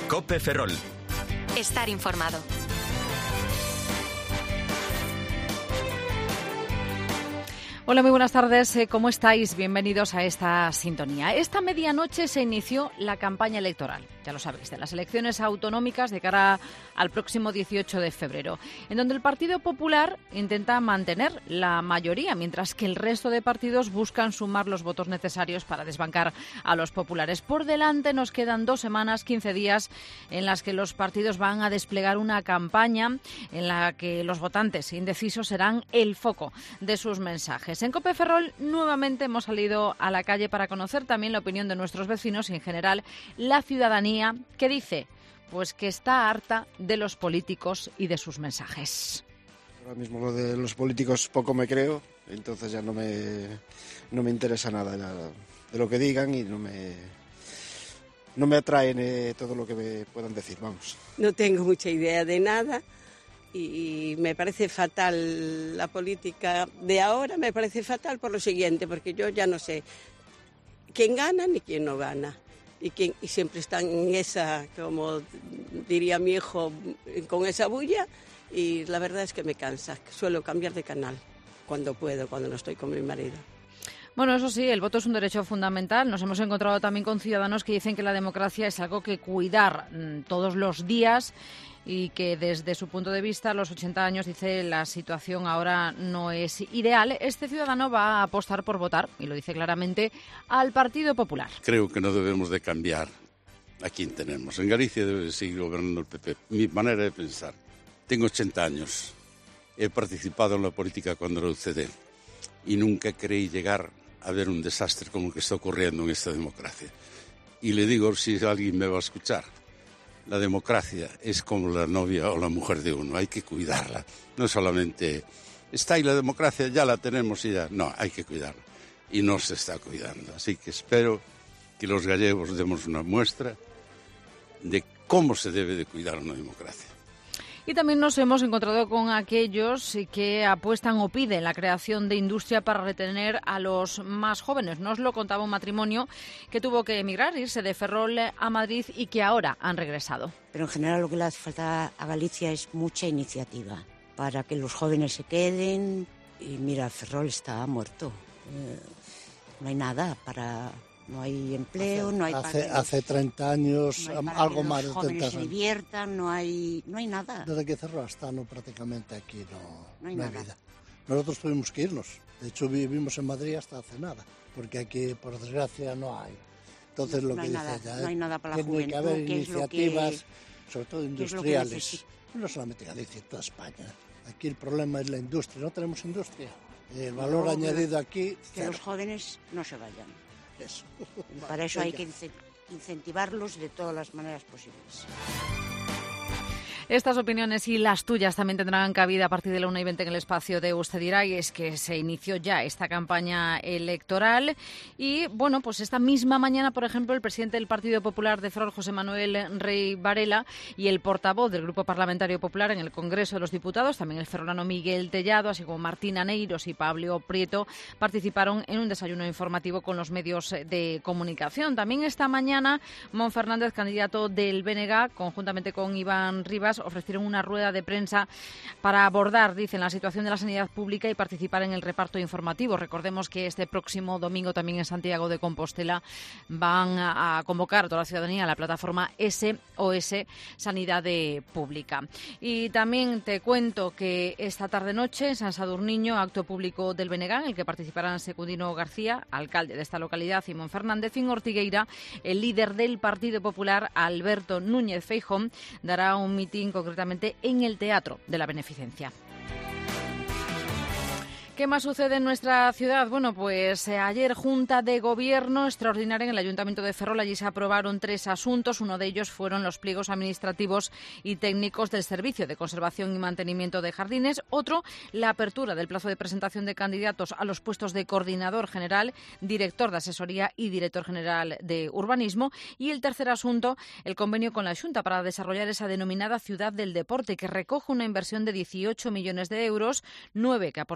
COPE Ferrol. Estar informado. Hola, muy buenas tardes. ¿Cómo estáis? Bienvenidos a esta sintonía. Esta medianoche se inició la campaña electoral, ya lo sabéis, de las elecciones autonómicas de cara al próximo 18 de febrero, en donde el Partido Popular intenta mantener la mayoría, mientras que el resto de partidos buscan sumar los votos necesarios para desbancar a los populares. Por delante nos quedan 2 semanas, 15 días, en las que los partidos van a desplegar una campaña en la que los votantes indecisos serán el foco de sus mensajes. En COPE Ferrol nuevamente hemos salido a la calle para conocer también la opinión de nuestros vecinos y en general la ciudadanía, que dice pues que está harta de los políticos y de sus mensajes. Ahora mismo lo de los políticos poco me creo, entonces ya no me interesa nada de lo que digan y no me atraen todo lo que me puedan decir, vamos. No tengo mucha idea de nada. Y me parece fatal la política de ahora, me parece fatal por lo siguiente, porque yo ya no sé quién gana ni quién no gana. Y siempre están en esa, como diría mi hijo, con esa bulla, y la verdad es que me cansa. Suelo cambiar de canal cuando puedo, cuando no estoy con mi marido. Bueno, eso sí, el voto es un derecho fundamental. Nos hemos encontrado también con ciudadanos que dicen que la democracia es algo que cuidar todos los días y que desde su punto de vista, a los 80 años, dice, la situación ahora no es ideal. Este ciudadano va a apostar por votar, y lo dice claramente, al Partido Popular. Creo que no debemos de cambiar a quien tenemos. En Galicia debe seguir gobernando el PP. Mi manera de pensar. Tengo 80 años. He participado en la política cuando era UCD y nunca creí llegar a ver un desastre como el que está ocurriendo en esta democracia. Y le digo, si alguien me va a escuchar, la democracia es como la novia o la mujer de uno, hay que cuidarla. No solamente está ahí la democracia, ya la tenemos y ya. No, hay que cuidarla. Y no se está cuidando. Así que espero que los gallegos demos una muestra de cómo se debe de cuidar una democracia. Y también nos hemos encontrado con aquellos que apuestan o piden la creación de industria para retener a los más jóvenes. Nos lo contaba un matrimonio que tuvo que emigrar, irse de Ferrol a Madrid y que ahora han regresado. Pero en general lo que le hace falta a Galicia es mucha iniciativa para que los jóvenes se queden. Y mira, Ferrol está muerto. No hay nada para... No hay empleo, no hay... Hace 30 años, no algo más de 30 años. Los jóvenes se diviertan, no hay nada. Desde que cerró hasta prácticamente aquí no hay nada. vida. Nosotros tuvimos que irnos. De hecho, vivimos en Madrid hasta hace nada, porque aquí, por desgracia, no hay. Entonces, lo que dice ella, no hay nada para la tiene juventud, que haber iniciativas, sobre todo industriales. No solamente Galicia, toda España. Aquí el problema es la industria. No tenemos industria. El valor añadido aquí... Que los jóvenes no se vayan. Eso. Para eso hay que incentivarlos de todas las maneras posibles. Estas opiniones y las tuyas también tendrán cabida a partir de la 1:20 en el espacio de Usted dirá, y es que se inició ya esta campaña electoral y, bueno, pues esta misma mañana, por ejemplo, el presidente del Partido Popular de Ferrol, José Manuel Rey Varela, y el portavoz del Grupo Parlamentario Popular en el Congreso de los Diputados, también el ferrolano Miguel Tellado, así como Martín Aneiros y Pablo Prieto, participaron en un desayuno informativo con los medios de comunicación. También esta mañana, Mon Fernández, candidato del BNG, conjuntamente con Iván Rivas, ofrecieron una rueda de prensa para abordar, dicen, la situación de la sanidad pública y participar en el reparto informativo. Recordemos que este próximo domingo también en Santiago de Compostela van a convocar a toda la ciudadanía a la plataforma SOS Sanidad Pública. Y también te cuento que esta tarde-noche en San Sadurniño, acto público del BNG, en el que participarán Secundino García, alcalde de esta localidad, y Mon Fernández, y en Ortigueira, el líder del Partido Popular, Alberto Núñez Feijóo, dará un mitin concretamente en el Teatro de la Beneficencia. ¿Qué más sucede en nuestra ciudad? Bueno, pues ayer Junta de Gobierno extraordinaria en el Ayuntamiento de Ferrol. Allí se aprobaron 3 asuntos. Uno de ellos fueron los pliegos administrativos y técnicos del Servicio de Conservación y Mantenimiento de Jardines. Otro, la apertura del plazo de presentación de candidatos a los puestos de coordinador general, director de asesoría y director general de urbanismo. Y el tercer asunto, el convenio con la Xunta para desarrollar esa denominada Ciudad del Deporte, que recoge una inversión de 18 millones de euros, 9 que aportará el aporte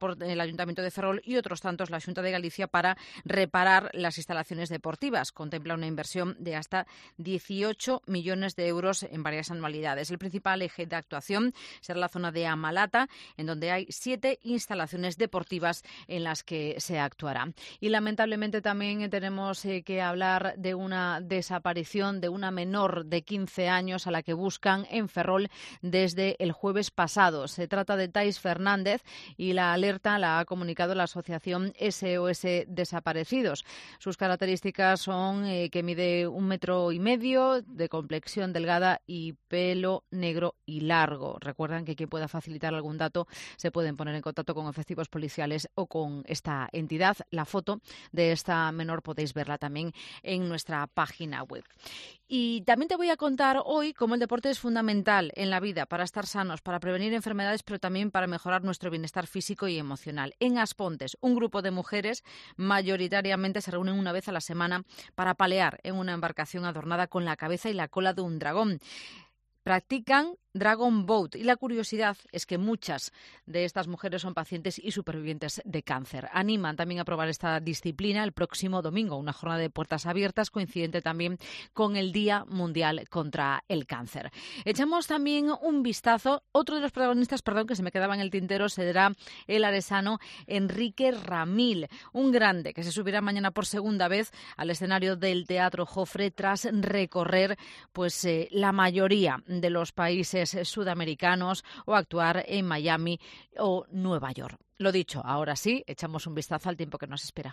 por el Ayuntamiento de Ferrol y otros tantos la Xunta de Galicia para reparar las instalaciones deportivas. Contempla una inversión de hasta 18 millones de euros en varias anualidades. El principal eje de actuación será la zona de Amalata, en donde hay 7 instalaciones deportivas en las que se actuará. Y lamentablemente también tenemos que hablar de una desaparición de una menor de 15 años a la que buscan en Ferrol desde el jueves pasado. Se trata de Thais Fernández y la alerta la ha comunicado la asociación SOS Desaparecidos. Sus características son que mide 1,5 metros, de complexión delgada y pelo negro y largo. Recuerdan que quien pueda facilitar algún dato se pueden poner en contacto con efectivos policiales o con esta entidad. La foto de esta menor podéis verla también en nuestra página web. Y también te voy a contar hoy cómo el deporte es fundamental en la vida para estar sanos, para prevenir enfermedades, pero también para mejorar nuestro bienestar físico y emocional. En Aspontes, un grupo de mujeres mayoritariamente se reúnen una vez a la semana para palear en una embarcación adornada con la cabeza y la cola de un dragón. Practican Dragon Boat y la curiosidad es que muchas de estas mujeres son pacientes y supervivientes de cáncer. Animan también a probar esta disciplina el próximo domingo, una jornada de puertas abiertas coincidente también con el Día Mundial contra el Cáncer. Echamos también un vistazo. Otro de los protagonistas, que se me quedaba en el tintero, será el aresano Enrique Ramil, un grande que se subirá mañana por segunda vez al escenario del Teatro Jofre tras recorrer la mayoría de los países sudamericanos o actuar en Miami o Nueva York. Lo dicho, ahora sí, echamos un vistazo al tiempo que nos espera.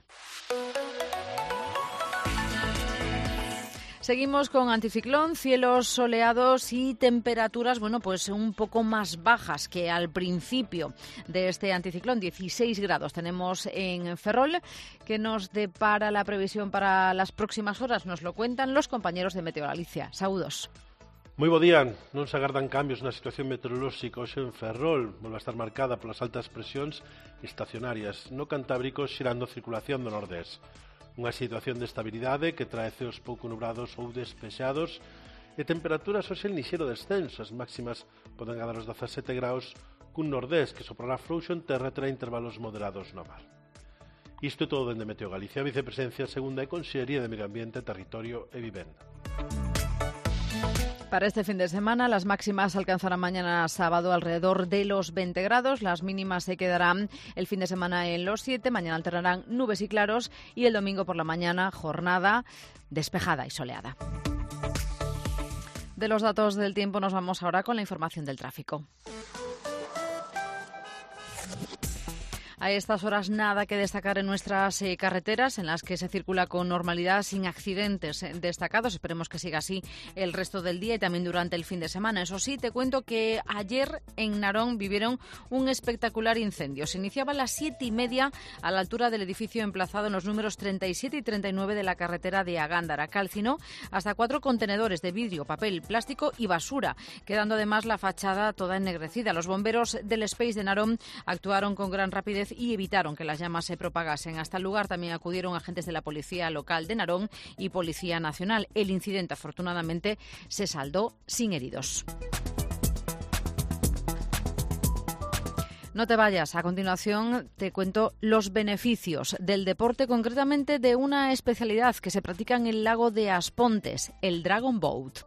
Seguimos con anticiclón, cielos soleados y temperaturas, un poco más bajas que al principio de este anticiclón. 16 grados tenemos en Ferrol. ¿Qué nos depara la previsión para las próximas horas? Nos lo cuentan los compañeros de Meteo Galicia. Saúdos. Moi bo día, non se agardan cambios na situación meteorolóxica hoxe en Ferrol, volve a estar marcada polas altas presións estacionarias, no Cantábrico xerando a circulación do nordés. Unha situación de estabilidade que trae ceos pouco nubrados ou despexados e temperaturas hoxe en lixeiro descenso, as máximas poden gadar os 17 graus cun nordés que soprará frouxo en terra e terá intervalos moderados no mar. Isto é todo dende Meteo Galicia, Vicepresidencia Segunda e Consellería de Medio Ambiente, Territorio e Vivenda. Para este fin de semana, las máximas alcanzarán mañana sábado alrededor de los 20 grados. Las mínimas se quedarán el fin de semana en los 7. Mañana alternarán nubes y claros. Y el domingo por la mañana, jornada despejada y soleada. De los datos del tiempo nos vamos ahora con la información del tráfico. A estas horas nada que destacar en nuestras carreteras, en las que se circula con normalidad, sin accidentes destacados. Esperemos que siga así el resto del día y también durante el fin de semana. Eso sí, te cuento que ayer en Narón vivieron un espectacular incendio. Se iniciaba a las 7:30 a la altura del edificio emplazado en los números 37 y 39 de la carretera de Agándara. Calcinó hasta 4 contenedores de vidrio, papel, plástico y basura, quedando además la fachada toda ennegrecida. Los bomberos del Space de Narón actuaron con gran rapidez y evitaron que las llamas se propagasen. Hasta el lugar también acudieron agentes de la Policía Local de Narón y Policía Nacional. El incidente, afortunadamente, se saldó sin heridos. No te vayas. A continuación te cuento los beneficios del deporte, concretamente de una especialidad que se practica en el lago de Aspontes, el Dragon Boat.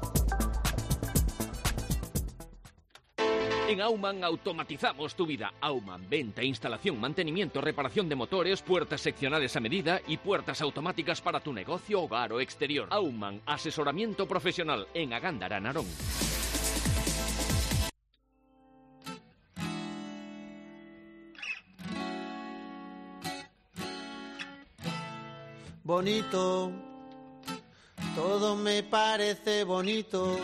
En Aumann automatizamos tu vida. Aumann, venta, instalación, mantenimiento, reparación de motores, puertas seccionales a medida y puertas automáticas para tu negocio, hogar o exterior. Aumann, asesoramiento profesional en Agándara, Narón. Bonito, todo me parece bonito.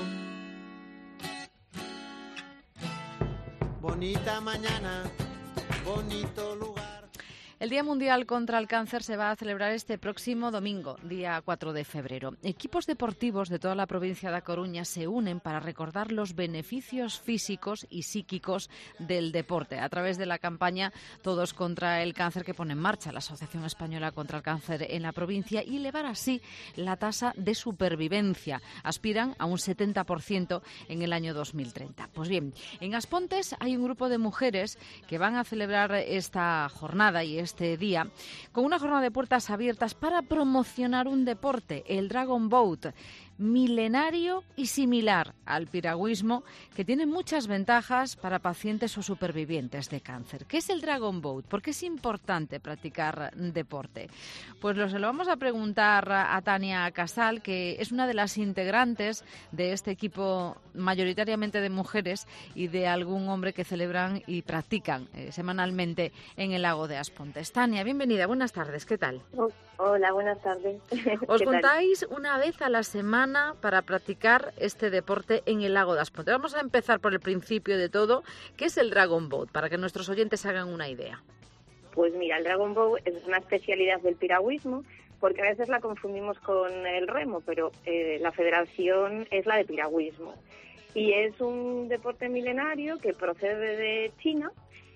Bonita mañana, bonito lugar. El Día Mundial contra el Cáncer se va a celebrar este próximo domingo, día 4 de febrero. Equipos deportivos de toda la provincia de A Coruña se unen para recordar los beneficios físicos y psíquicos del deporte a través de la campaña Todos contra el Cáncer que pone en marcha la Asociación Española contra el Cáncer en la provincia y elevar así la tasa de supervivencia. Aspiran a un 70% en el año 2030. Pues bien, en Aspontes hay un grupo de mujeres que van a celebrar esta jornada y este día con una jornada de puertas abiertas para promocionar un deporte, el Dragon Boat, milenario y similar al piragüismo, que tiene muchas ventajas para pacientes o supervivientes de cáncer. ¿Qué es el Dragon Boat? ¿Por qué es importante practicar deporte? Pues se lo vamos a preguntar a Tania Casal, que es una de las integrantes de este equipo mayoritariamente de mujeres y de algún hombre que celebran y practican semanalmente en el lago de Aspontes. Tania, bienvenida, buenas tardes, ¿qué tal? Hola, buenas tardes. Os juntáis una vez a la semana para practicar este deporte en el lago de Aspontes. Vamos a empezar por el principio de todo. ¿Qué es el Dragon Boat? Para que nuestros oyentes hagan una idea. Pues mira, el Dragon Boat es una especialidad del piragüismo, porque a veces la confundimos con el remo, pero la federación es la de piragüismo. Y es un deporte milenario que procede de China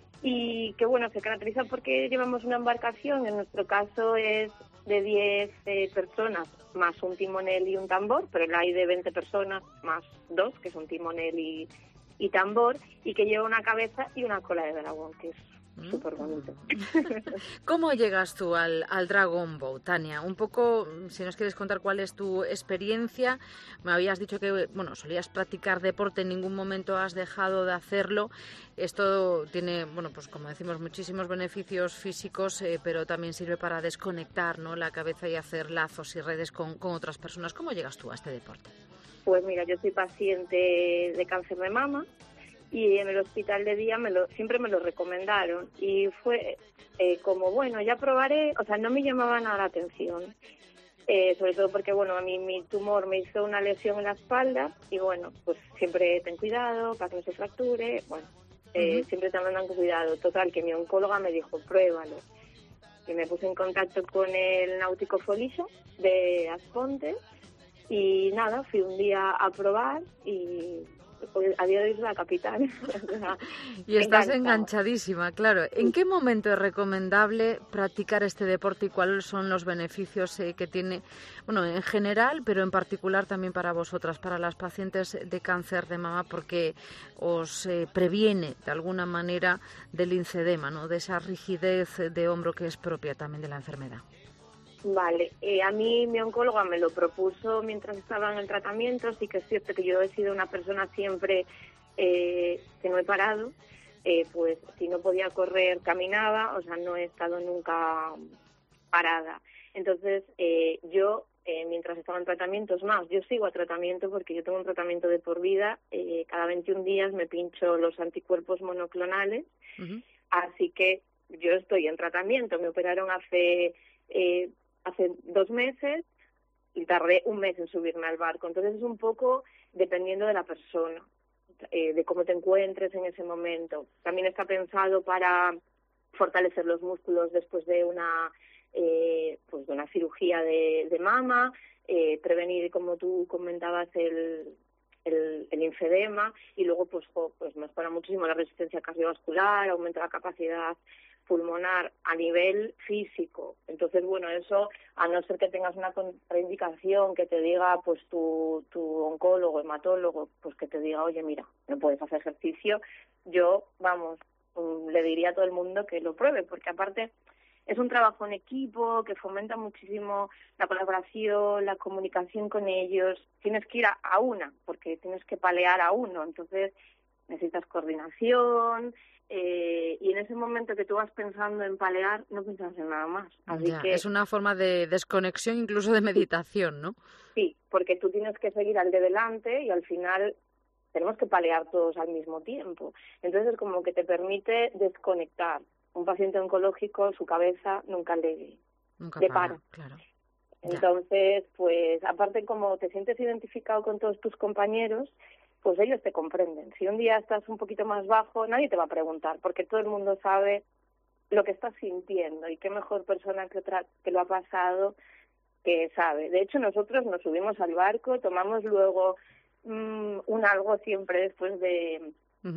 y que, bueno, se caracteriza porque llevamos una embarcación, en nuestro caso es de 10 personas, más un timonel y un tambor, pero hay de 20 personas más 2, que son timonel y tambor, y que lleva una cabeza y una cola de dragón, que es súper bonito. ¿Cómo llegas tú al Dragon Boat, Tania? Un poco, si nos quieres contar cuál es tu experiencia. Me habías dicho que, bueno, solías practicar deporte, en ningún momento has dejado de hacerlo. Esto tiene, bueno, pues como decimos, muchísimos beneficios físicos, pero también sirve para desconectar, ¿no?, la cabeza y hacer lazos y redes con otras personas. ¿Cómo llegas tú a este deporte? Pues mira, yo soy paciente de cáncer de mama, y en el hospital de día siempre me lo recomendaron y fue como, bueno, ya probaré, o sea, no me llamaba nada la atención, sobre todo porque, bueno, a mí mi tumor me hizo una lesión en la espalda y, bueno, pues siempre ten cuidado para que no se fracture, bueno, siempre te mandan con cuidado. Total, que mi oncóloga me dijo, pruébalo. Y me puse en contacto con el Náutico Foliso de Aspontes y nada, fui un día a probar y a día de hoy es la capital. Y estás enganchadísima, claro. ¿En qué momento es recomendable practicar este deporte y cuáles son los beneficios que tiene, bueno, en general, pero en particular también para vosotras, para las pacientes de cáncer de mama, porque os previene de alguna manera del linfedema, ¿no?, de esa rigidez de hombro que es propia también de la enfermedad? Vale, a mí mi oncóloga me lo propuso mientras estaba en el tratamiento. Sí que es cierto que yo he sido una persona siempre que no he parado, pues si no podía correr, caminaba, o sea, no he estado nunca parada. Entonces, yo, mientras estaba en tratamiento, es más, yo sigo a tratamiento porque yo tengo un tratamiento de por vida, cada 21 días me pincho los anticuerpos monoclonales, así que yo estoy en tratamiento. Me operaron hace 2 meses y tardé un mes en subirme al barco. Entonces es un poco dependiendo de la persona, de cómo te encuentres en ese momento. También está pensado para fortalecer los músculos después de una pues de una cirugía de mama, prevenir, como tú comentabas, el linfedema, y luego pues mejora muchísimo la resistencia cardiovascular, aumenta la capacidad pulmonar a nivel físico. Entonces, bueno, eso, a no ser que tengas una contraindicación que te diga pues tu oncólogo, hematólogo, pues que te diga, oye, mira, no puedes hacer ejercicio, yo, vamos, le diría a todo el mundo que lo pruebe, porque aparte es un trabajo en equipo que fomenta muchísimo la colaboración, la comunicación con ellos. Tienes que ir a una, porque tienes que palear a uno, entonces necesitas coordinación, y en ese momento que tú vas pensando en palear, no piensas en nada más. Así que es una forma de desconexión, incluso de meditación, ¿no? Sí, porque tú tienes que seguir al de delante y al final tenemos que palear todos al mismo tiempo. Entonces, como que te permite desconectar. Un paciente oncológico, su cabeza nunca le para. Claro. Entonces, pues, aparte, como te sientes identificado con todos tus compañeros, pues ellos te comprenden. Si un día estás un poquito más bajo, nadie te va a preguntar, porque todo el mundo sabe lo que estás sintiendo, y qué mejor persona que otra que lo ha pasado que sabe. De hecho, nosotros nos subimos al barco, tomamos luego un algo siempre después de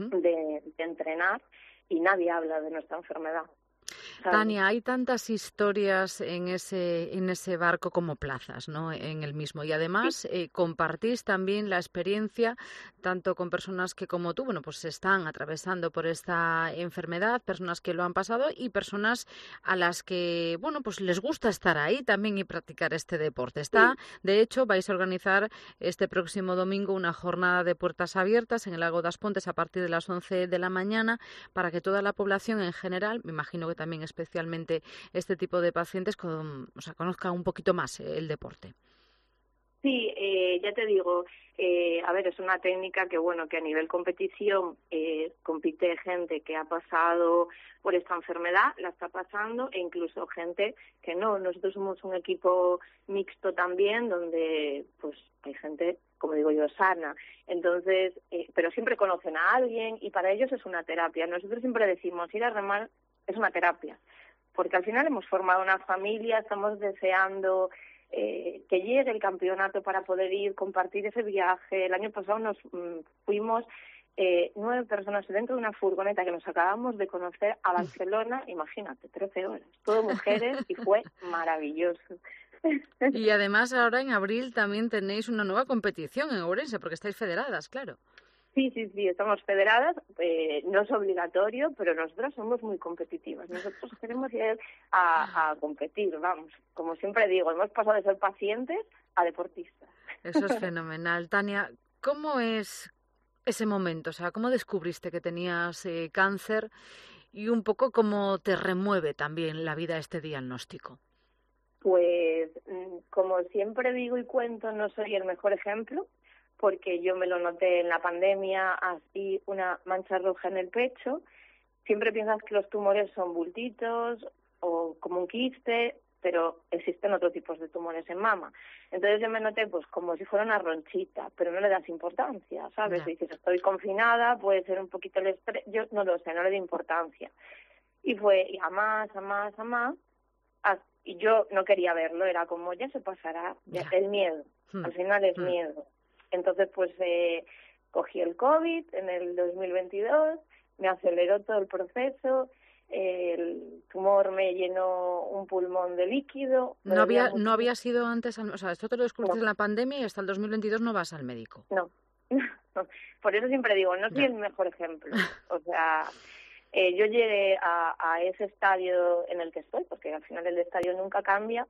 entrenar, y nadie habla de nuestra enfermedad. Tania, hay tantas historias en ese barco como plazas, ¿no? En el mismo. Y además compartís también la experiencia tanto con personas que como tú, bueno, pues están atravesando por esta enfermedad, personas que lo han pasado y personas a las que, bueno, pues les gusta estar ahí también y practicar este deporte. De hecho, vais a organizar este próximo domingo una jornada de puertas abiertas en el Lago das Pontes a partir de las 11 de la mañana para que toda la población en general, me imagino que también especialmente este tipo de pacientes, conozcan un poquito más el deporte. Sí, ya te digo, a ver, es una técnica que, bueno, que a nivel competición compite gente que ha pasado por esta enfermedad, la está pasando, e incluso gente que no. Nosotros somos un equipo mixto también, donde pues hay gente, como digo yo, sana. Entonces, pero siempre conocen a alguien y para ellos es una terapia. Nosotros siempre decimos, ir a remar es una terapia, porque al final hemos formado una familia, estamos deseando que llegue el campeonato para poder ir, compartir ese viaje. El año pasado nos fuimos 9 personas dentro de una furgoneta que nos acabamos de conocer a Barcelona, imagínate, 13 horas, todo mujeres, y fue maravilloso. Y además ahora en abril también tenéis una nueva competición en Ourense, porque estáis federadas, claro. Sí, estamos federadas, no es obligatorio, pero nosotras somos muy competitivas. Nosotros queremos ir a competir, vamos. Como siempre digo, hemos pasado de ser pacientes a deportistas. Eso es fenomenal. Tania, ¿cómo es ese momento? O sea, ¿cómo descubriste que tenías cáncer y un poco cómo te remueve también la vida este diagnóstico? Pues, como siempre digo y cuento, no soy el mejor ejemplo, porque yo me lo noté en la pandemia, así una mancha roja en el pecho. Siempre piensas que los tumores son bultitos o como un quiste, pero existen otros tipos de tumores en mama. Entonces yo me noté pues como si fuera una ronchita, pero no le das importancia, ¿sabes? No. Dices, estoy confinada, puede ser un poquito el estrés, yo no lo sé, no le di importancia. Y fue a más, y yo no quería verlo, era como, ya se pasará, ya. El miedo, al final es miedo. Entonces, pues cogí el COVID en el 2022, me aceleró todo el proceso, el tumor me llenó un pulmón de líquido. ¿No había sido antes, o sea, esto te lo descubriste en la pandemia y hasta el 2022 no vas al médico? No. Por eso siempre digo, no soy el mejor ejemplo. O sea, yo llegué a ese estadio en el que estoy, porque al final el estadio nunca cambia,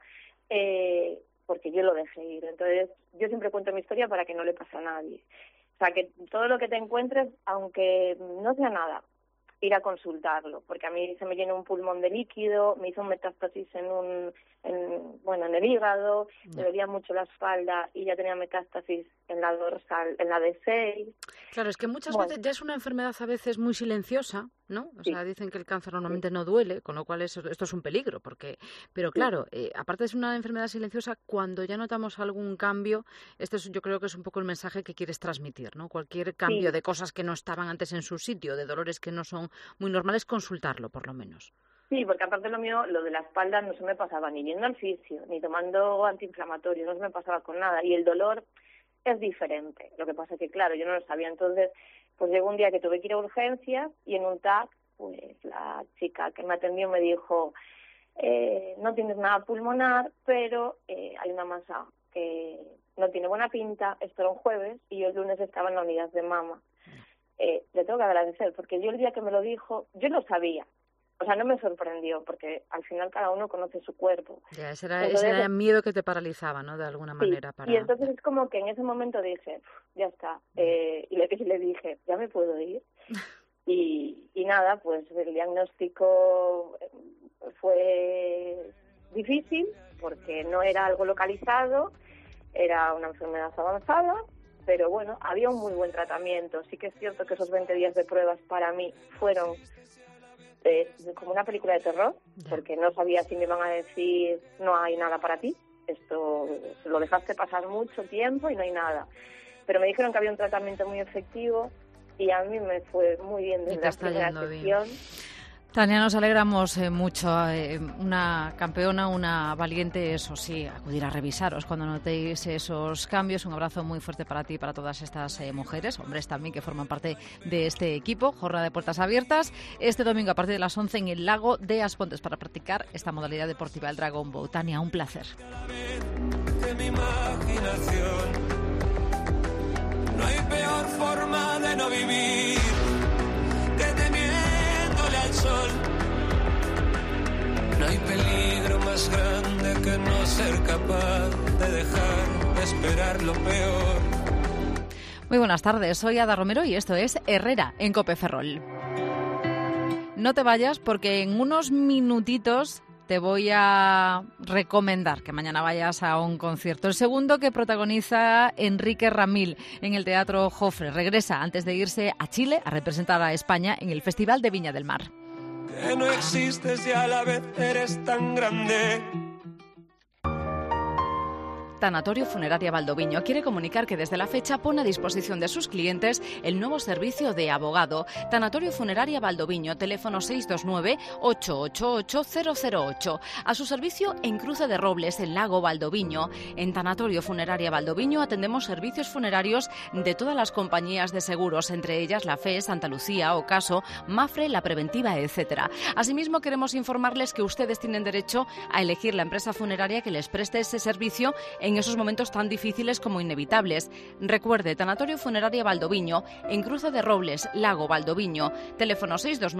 porque yo lo dejé ir. Entonces, yo siempre cuento mi historia para que no le pase a nadie. O sea, que todo lo que te encuentres, aunque no sea nada, ir a consultarlo, porque a mí se me llenó un pulmón de líquido, me hizo un metástasis en el hígado, me dolía mucho la espalda y ya tenía metástasis en la dorsal, en la D6. Claro, es que muchas veces ya es una enfermedad a veces muy silenciosa, ¿no? O sea, dicen que el cáncer normalmente no duele, con lo cual esto es un peligro, pero claro, aparte es una enfermedad silenciosa, cuando ya notamos algún cambio, yo creo que es un poco el mensaje que quieres transmitir, ¿no? Cualquier cambio de cosas que no estaban antes en su sitio, de dolores que no son muy normales, consultarlo por lo menos. Sí, porque aparte lo mío, lo de la espalda no se me pasaba ni yendo al fisio, ni tomando antiinflamatorios, no se me pasaba con nada. Y el dolor es diferente. Lo que pasa es que, claro, yo no lo sabía. Entonces, pues llegó un día que tuve que ir a urgencias y en un TAC, pues la chica que me atendió me dijo, no tienes nada pulmonar, pero hay una masa que no tiene buena pinta. Esto era un jueves y yo el lunes estaba en la unidad de mama. Le tengo que agradecer, porque yo el día que me lo dijo, yo lo sabía. O sea, no me sorprendió, porque al final cada uno conoce su cuerpo. Ya, ese era el miedo que te paralizaba, ¿no? De alguna manera. Y entonces es como que en ese momento dije, ya está. Y le dije, ¿ya me puedo ir? Y nada, pues el diagnóstico fue difícil, porque no era algo localizado, era una enfermedad avanzada, pero bueno, había un muy buen tratamiento. Sí que es cierto que esos 20 días de pruebas para mí fueron como una película de terror, porque no sabía si me iban a decir no hay nada para ti, esto lo dejaste pasar mucho tiempo y no hay nada, pero me dijeron que había un tratamiento muy efectivo y a mí me fue muy bien desde la primera sesión. Tania, nos alegramos mucho. Una campeona, una valiente, eso sí, acudir a revisaros cuando notéis esos cambios. Un abrazo muy fuerte para ti y para todas estas mujeres, hombres también, que forman parte de este equipo. Jornada de puertas abiertas este domingo a partir de las 11 en el lago de Aspontes para practicar esta modalidad deportiva, el Dragon Boat. Tania, un placer. Mi imaginación, no hay peor forma de no vivir que temiéndole al sol. No hay peligro más grande que no ser capaz de dejar de esperar lo peor. Muy buenas tardes, soy Ada Romero y esto es Herrera en COPE Ferrol. No te vayas porque en unos minutitos te voy a recomendar que mañana vayas a un concierto. El segundo que protagoniza Enrique Ramil en el Teatro Jofre. Regresa antes de irse a Chile a representar a España en el Festival de Viña del Mar. Que no existes y a la vez eres tan grande. Tanatorio Funeraria Valdoviño quiere comunicar que desde la fecha pone a disposición de sus clientes el nuevo servicio de abogado. Tanatorio Funeraria Valdoviño, teléfono 629-888-008. A su servicio en Cruce de Robles, en Lago Valdoviño. En Tanatorio Funeraria Valdoviño atendemos servicios funerarios de todas las compañías de seguros, entre ellas la FE, Santa Lucía, Ocaso, Mafre, La Preventiva, etc. Asimismo, queremos informarles que ustedes tienen derecho a elegir la empresa funeraria que les preste ese servicio en esos momentos tan difíciles como inevitables. Recuerde, Tanatorio Funeraria Valdoviño, en Cruce de Robles, Lago Valdoviño, teléfono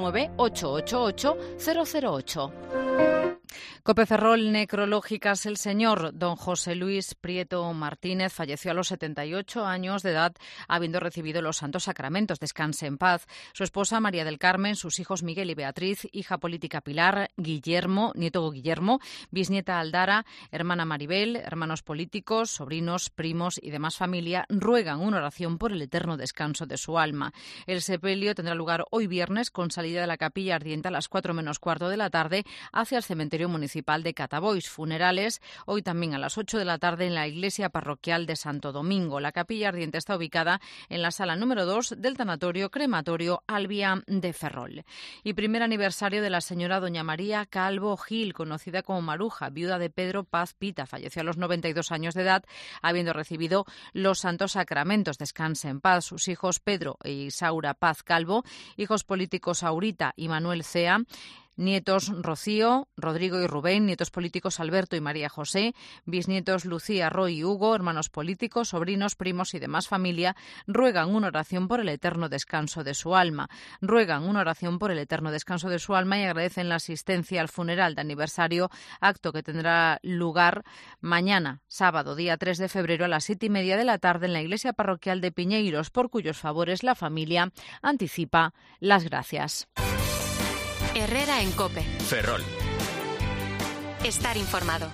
629-888-008. COPE Ferrol, necrológicas. El señor don José Luis Prieto Martínez falleció a los 78 años de edad, habiendo recibido los santos sacramentos. Descanse en paz. Su esposa María del Carmen, sus hijos Miguel y Beatriz, hija política Pilar, Guillermo, nieto Guillermo, bisnieta Aldara, hermana Maribel, hermanos políticos, sobrinos, primos y demás familia ruegan una oración por el eterno descanso de su alma. El sepelio tendrá lugar hoy viernes con salida de la Capilla Ardiente a las 4 menos cuarto de la tarde hacia el cementerio municipal de Catabois. Funerales hoy también a las 8 de la tarde en la iglesia parroquial de Santo Domingo. La Capilla Ardiente está ubicada en la sala número 2 del tanatorio crematorio Albia de Ferrol. Y primer aniversario de la señora doña María Calvo Gil, conocida como Maruja, viuda de Pedro Paz Pita. Falleció a los 92 años de edad, habiendo recibido los santos sacramentos. Descanse en paz. Sus hijos Pedro e Isaura Paz Calvo, hijos políticos Aurita y Manuel Cea, nietos Rocío, Rodrigo y Rubén, nietos políticos Alberto y María José, bisnietos Lucía, Roy y Hugo, hermanos políticos, sobrinos, primos y demás familia, ruegan una oración por el eterno descanso de su alma. Ruegan una oración por el eterno descanso de su alma y agradecen la asistencia al funeral de aniversario, acto que tendrá lugar mañana, sábado, día 3 de febrero, a las 7:30 de la tarde en la iglesia parroquial de Piñeiros, por cuyos favores la familia anticipa las gracias. Herrera en COPE. Ferrol. Estar informado.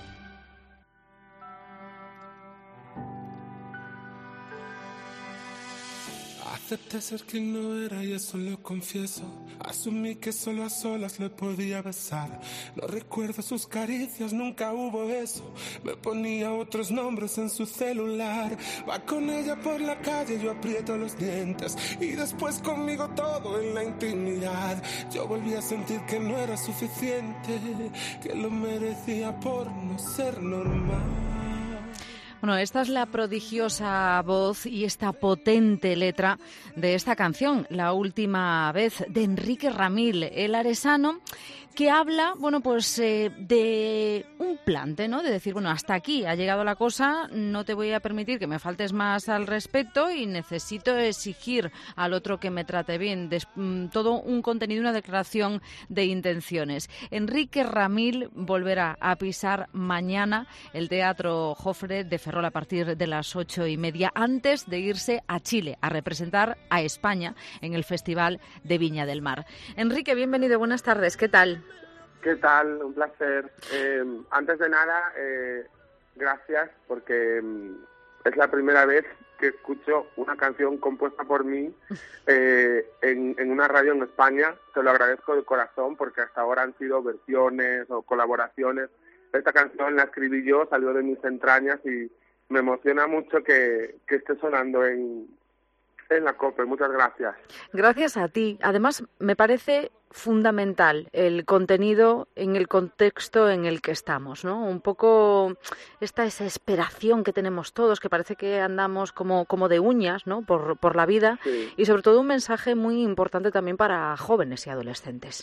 Acepté ser quien no era y eso lo confieso. Asumí que solo a solas le podía besar. No recuerdo sus caricias, nunca hubo eso. Me ponía otros nombres en su celular. Va con ella por la calle, yo aprieto los dientes. Y después conmigo todo en la intimidad. Yo volví a sentir que no era suficiente, que lo merecía por no ser normal. Bueno, esta es la prodigiosa voz y esta potente letra de esta canción, La última vez, de Enrique Ramil, el aresano, que habla, bueno, pues de un plante, ¿no? De decir, bueno, hasta aquí ha llegado la cosa, no te voy a permitir que me faltes más al respecto y necesito exigir al otro que me trate bien. Todo un contenido, una declaración de intenciones. Enrique Ramil volverá a pisar mañana el Teatro Jofre de Ferrol a partir de las 8:30, antes de irse a Chile a representar a España en el Festival de Viña del Mar. Enrique, bienvenido, buenas tardes, ¿qué tal? ¿Qué tal? Un placer. Antes de nada, gracias, porque es la primera vez que escucho una canción compuesta por mí en una radio en España. Te lo agradezco de corazón, porque hasta ahora han sido versiones o colaboraciones. Esta canción la escribí yo, salió de mis entrañas y me emociona mucho que esté sonando en en la COPE. Muchas gracias. Gracias a ti. Además, me parece fundamental el contenido en el contexto en el que estamos, ¿no? Un poco esta desesperación que tenemos todos, que parece que andamos como de uñas, ¿no? por la vida, sí. Y sobre todo un mensaje muy importante también para jóvenes y adolescentes.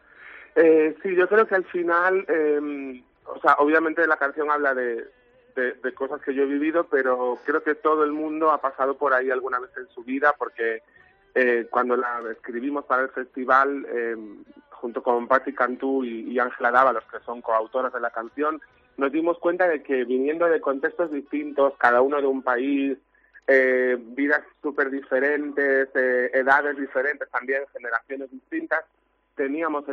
Sí, yo creo que al final, o sea, obviamente la canción habla de cosas que yo he vivido, pero creo que todo el mundo ha pasado por ahí alguna vez en su vida, porque cuando la escribimos para el festival, junto con Patti Cantú y Ángela Dávalos, que son coautoras de la canción, nos dimos cuenta de que viniendo de contextos distintos, cada uno de un país, vidas súper diferentes, edades diferentes, también generaciones distintas, teníamos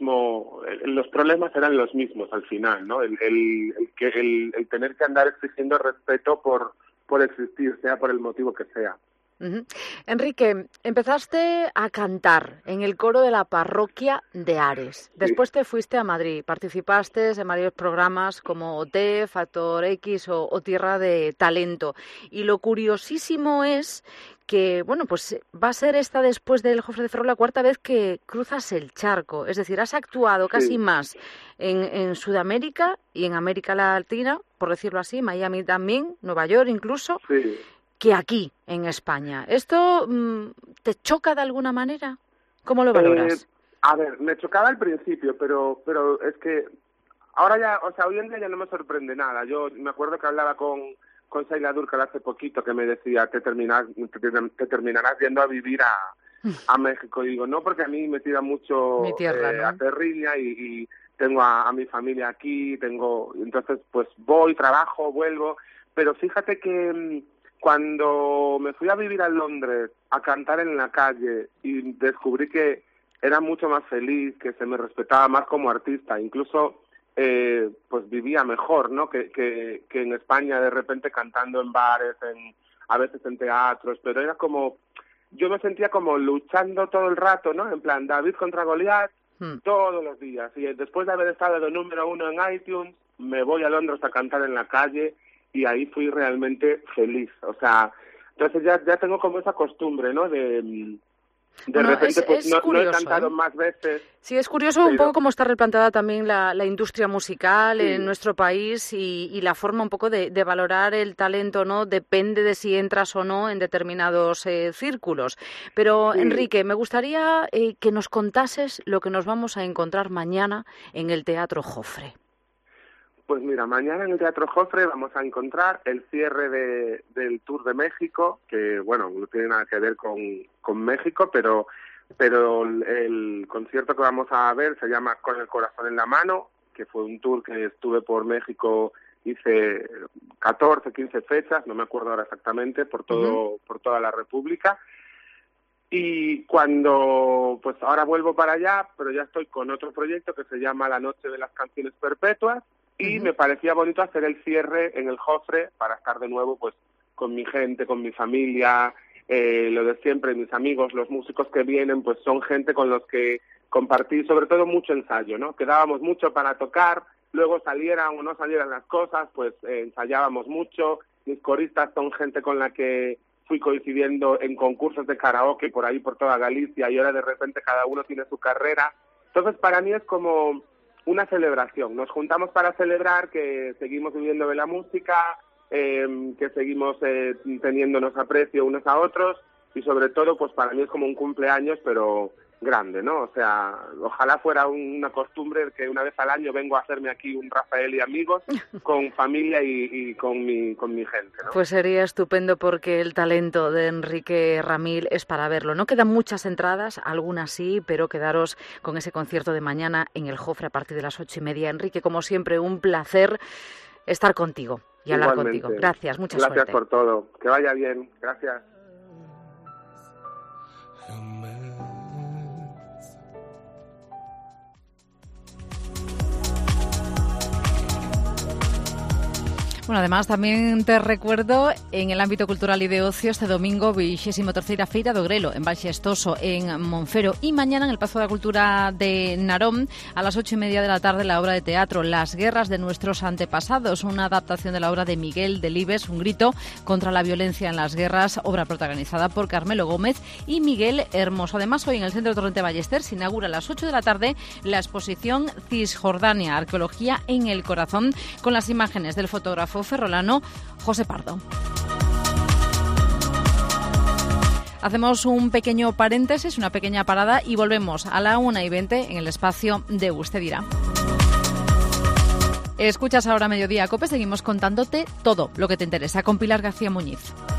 los problemas eran los mismos al final, ¿no? El tener que andar exigiendo respeto por existir, sea por el motivo que sea. Uh-huh. Enrique, empezaste a cantar en el coro de la parroquia de Ares. Después te fuiste a Madrid, participaste en varios programas como OT, Factor X o Tierra de Talento. Y lo curiosísimo es que, bueno, pues va a ser esta, después del Jofre de Ferrol, la cuarta vez que cruzas el charco. Es decir, has actuado casi más en Sudamérica y en América Latina, por decirlo así, Miami también, Nueva York incluso, que aquí, en España. ¿Esto te choca de alguna manera? ¿Cómo lo valoras? A ver, me chocaba al principio, pero es que ahora ya, o sea, hoy en día ya no me sorprende nada. Yo me acuerdo que hablaba con Saila Durcal hace poquito, que me decía, te terminarás yendo a vivir a México. Y digo, no, porque a mí me tira mucho mi tierra, ¿no? A Terriña y tengo a mi familia aquí, entonces pues voy, trabajo, vuelvo. Pero fíjate que cuando me fui a vivir a Londres, a cantar en la calle, y descubrí que era mucho más feliz, que se me respetaba más como artista, incluso pues vivía mejor, ¿no? Que en España, de repente cantando en bares, a veces en teatros, pero era como, yo me sentía como luchando todo el rato, ¿no? En plan, David contra Goliat, todos los días. Y después de haber estado de número 1 en iTunes, me voy a Londres a cantar en la calle, y ahí fui realmente feliz. O sea, entonces ya tengo como esa costumbre, ¿no? De repente pues no he cantado más veces. Sí, es curioso un poco cómo está replanteada también la industria musical en nuestro país y la forma un poco de valorar el talento, ¿no? Depende de si entras o no en determinados círculos. Pero, Enrique, me gustaría que nos contases lo que nos vamos a encontrar mañana en el Teatro Jofre. Pues mira, mañana en el Teatro Jofre vamos a encontrar el cierre del Tour de México, que bueno, no tiene nada que ver con México, pero el concierto que vamos a ver se llama Con el corazón en la mano, que fue un tour que estuve por México, hice 14, 15 fechas, no me acuerdo ahora exactamente, por toda la República. Y cuando, pues ahora vuelvo para allá, pero ya estoy con otro proyecto que se llama La Noche de las Canciones Perpetuas, y me parecía bonito hacer el cierre en el Jofre para estar de nuevo pues con mi gente, con mi familia, lo de siempre, mis amigos, los músicos que vienen, pues son gente con los que compartí sobre todo mucho ensayo, ¿no? Quedábamos mucho para tocar, luego salieran o no salieran las cosas, pues ensayábamos mucho. Mis coristas son gente con la que fui coincidiendo en concursos de karaoke por ahí, por toda Galicia, y ahora de repente cada uno tiene su carrera. Entonces para mí es como una celebración. Nos juntamos para celebrar que seguimos viviendo de la música, que seguimos teniéndonos aprecio unos a otros, y sobre todo pues para mí es como un cumpleaños pero grande, ¿no? O sea, ojalá fuera una costumbre que una vez al año vengo a hacerme aquí un Rafael y amigos con familia y con mi gente, ¿no? Pues sería estupendo, porque el talento de Enrique Ramil es para verlo. No quedan muchas entradas, algunas sí, pero quedaros con ese concierto de mañana en el Jofre a partir de las 8:30. Enrique, como siempre, un placer estar contigo y hablar contigo. Gracias, mucha suerte. Gracias por todo. Que vaya bien. Gracias. Bueno, además tamén te recuerdo en el ámbito cultural e de ocio este domingo 23ª Feira do Grelo en Valxestoso, en Monfero, y mañana en el Pazo da Cultura de Narón a las 8:30 de la tarde la obra de teatro Las guerras de nuestros antepasados, una adaptación de la obra de Miguel Delibes, Un grito contra la violencia en las guerras, obra protagonizada por Carmelo Gómez y Miguel Hermoso. Además, hoy en el Centro Torrente Ballester se inaugura a las 8 de la tarde la exposición Cisjordania, Arqueología en el Corazón, con las imágenes del fotógrafo ferrolano José Pardo. Hacemos un pequeño paréntesis, una pequeña parada y volvemos a la 1:20 en el espacio de Usted dirá. Escuchas ahora Mediodía Cope, seguimos contándote todo lo que te interesa con Pilar García Muñiz.